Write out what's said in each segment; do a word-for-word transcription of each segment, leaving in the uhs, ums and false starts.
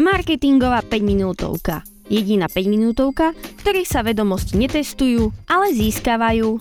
Marketingová päťminútovka. Jediná päťminútovka, v ktorej sa vedomosti netestujú, ale získavajú.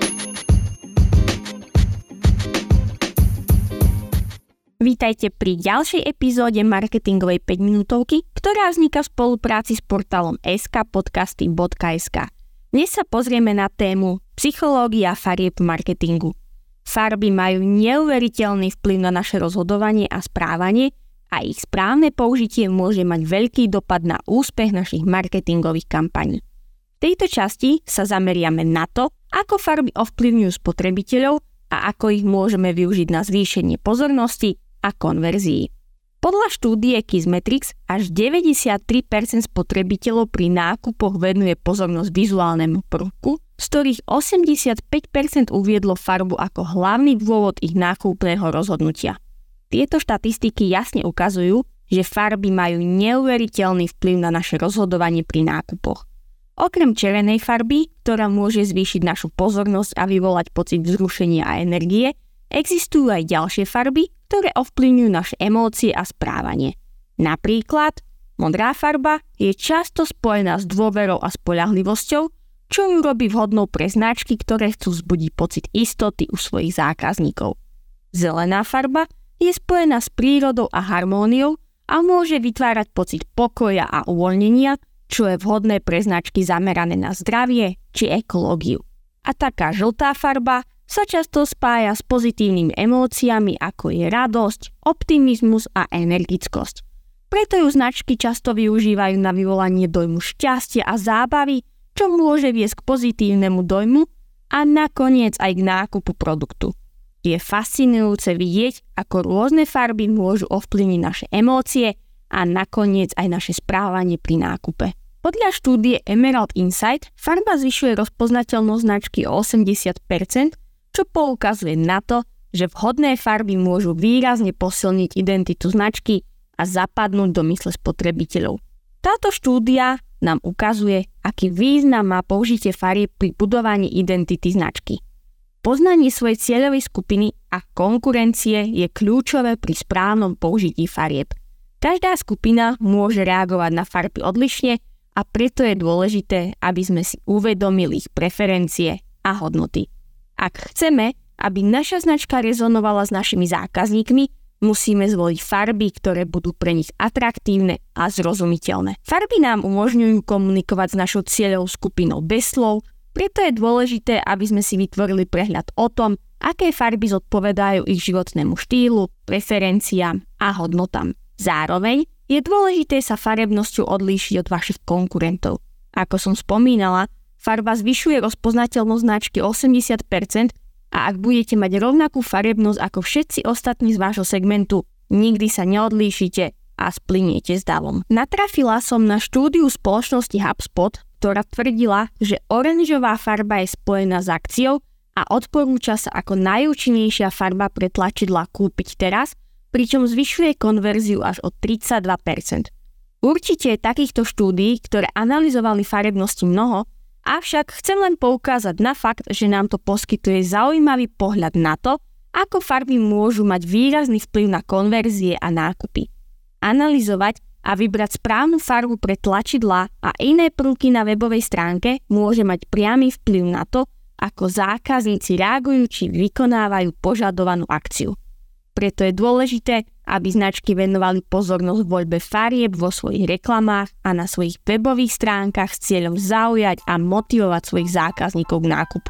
Vítajte pri ďalšej epizóde Marketingovej päťminútovky, ktorá vzniká v spolupráci s portálom es ká podcasty bodka es ká. Dnes sa pozrieme na tému psychológia farieb marketingu. Farby majú neuveriteľný vplyv na naše rozhodovanie a správanie a ich správne použitie môže mať veľký dopad na úspech našich marketingových kampaní. V tejto časti sa zameriame na to, ako farby ovplyvňujú spotrebiteľov a ako ich môžeme využiť na zvýšenie pozornosti a konverzií. Podľa štúdie Kissmetrics až deväťdesiattri percent spotrebiteľov pri nákupoch venuje pozornosť vizuálnemu prvku, z ktorých osemdesiatpäť percent uviedlo farbu ako hlavný dôvod ich nákupného rozhodnutia. Tieto štatistiky jasne ukazujú, že farby majú neuveriteľný vplyv na naše rozhodovanie pri nákupoch. Okrem červenej farby, ktorá môže zvýšiť našu pozornosť a vyvolať pocit vzrušenia a energie, existujú aj ďalšie farby, ktoré ovplyvňujú naše emócie a správanie. Napríklad, modrá farba je často spojená s dôverou a spoľahlivosťou, čo ju robí vhodnou pre značky, ktoré chcú vzbudiť pocit istoty u svojich zákazníkov. Zelená farba je spojená s prírodou a harmóniou a môže vytvárať pocit pokoja a uvoľnenia, čo je vhodné pre značky zamerané na zdravie či ekológiu. A taká žltá farba sa často spája s pozitívnymi emóciami, ako je radosť, optimizmus a energickosť. Preto ju značky často využívajú na vyvolanie dojmu šťastia a zábavy, čo môže viesť k pozitívnemu dojmu a nakoniec aj k nákupu produktu. Je fascinujúce vidieť, ako rôzne farby môžu ovplyvniť naše emócie a nakoniec aj naše správanie pri nákupe. Podľa štúdie Emerald Insight farba zvyšuje rozpoznateľnosť značky o osemdesiat percent, čo poukazuje na to, že vhodné farby môžu výrazne posilniť identitu značky a zapadnúť do mysle spotrebiteľov. Táto štúdia nám ukazuje, aký význam má použitie farieb pri budovaní identity značky. Poznanie svojej cieľovej skupiny a konkurencie je kľúčové pri správnom použití farieb. Každá skupina môže reagovať na farby odlišne a preto je dôležité, aby sme si uvedomili ich preferencie a hodnoty. Ak chceme, aby naša značka rezonovala s našimi zákazníkmi, musíme zvoliť farby, ktoré budú pre nich atraktívne a zrozumiteľné. Farby nám umožňujú komunikovať s našou cieľovou skupinou bez slov, preto je dôležité, aby sme si vytvorili prehľad o tom, aké farby zodpovedajú ich životnému štýlu, preferenciám a hodnotám. Zároveň je dôležité sa farebnosťou odlíšiť od vašich konkurentov. Ako som spomínala, farba zvyšuje rozpoznateľnosť značky osemdesiat percent a ak budete mať rovnakú farebnosť ako všetci ostatní z vášho segmentu, nikdy sa neodlíšite a splyniete s davom. Natrafila som na štúdiu spoločnosti HubSpot, ktorá tvrdila, že oranžová farba je spojená s akciou a odporúča sa ako najúčinnejšia farba pre tlačidlá kúpiť teraz, pričom zvyšuje konverziu až o tridsaťdva percent. Určite je takýchto štúdií, ktoré analyzovali farebnosti mnoho, avšak chcem len poukázať na fakt, že nám to poskytuje zaujímavý pohľad na to, ako farby môžu mať výrazný vplyv na konverzie a nákupy. Analyzovať a vybrať správnu farbu pre tlačidlá a iné prvky na webovej stránke môže mať priamy vplyv na to, ako zákazníci reagujú či vykonávajú požadovanú akciu. Preto je dôležité, aby značky venovali pozornosť voľbe farieb vo svojich reklamách a na svojich webových stránkach s cieľom zaujať a motivovať svojich zákazníkov k nákupu.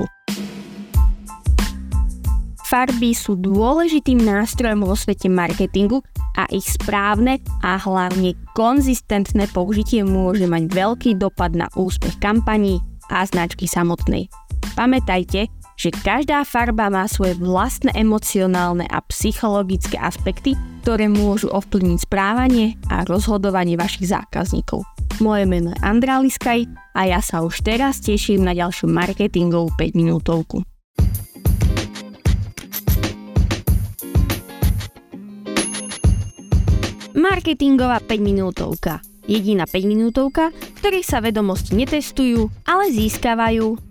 Farby sú dôležitým nástrojom vo svete marketingu a ich správne a hlavne konzistentné použitie môže mať veľký dopad na úspech kampaní a značky samotnej. Pamätajte, že každá farba má svoje vlastné emocionálne a psychologické aspekty, ktoré môžu ovplyvniť správanie a rozhodovanie vašich zákazníkov. Moje meno je Andrea Liskaj a ja sa už teraz teším na ďalšiu marketingovú päťminútovku. Marketingová päťminútovka. Jediná päťminútovka, v ktorej sa vedomosti netestujú, ale získavajú.